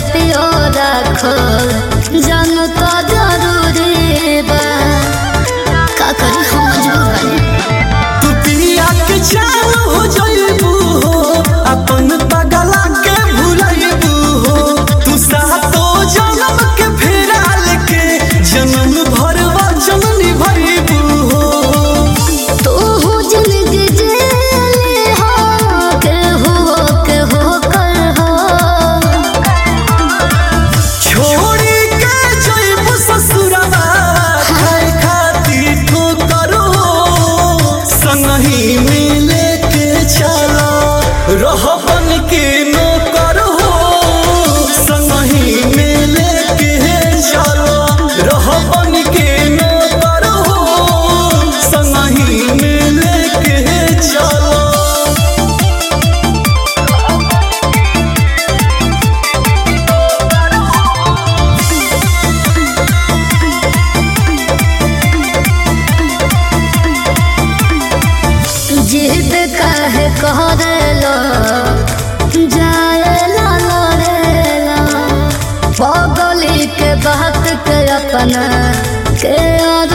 पियो रखो जान तो जरूरी बा का करी हम मजबूर बानी तू पिया के चाल हो जाइबू हो अपन पगला के भुलाइबू हो तू सातो जन्म के फेरा लेके जन्म भर वचन निभाइबू हो तू हो जिंदगी जेले हो के हो कर हो छोड़ी के जाइबू ससुरवा खाए खातिर ठोकर हो संगही में लेके चला रहबन के नौकर हो संगही में लेके चला रहबन के नौकर हो संगही में लेके चला जिद काहे कहरेला जाएला लड़ेला पगली के बात के अपना के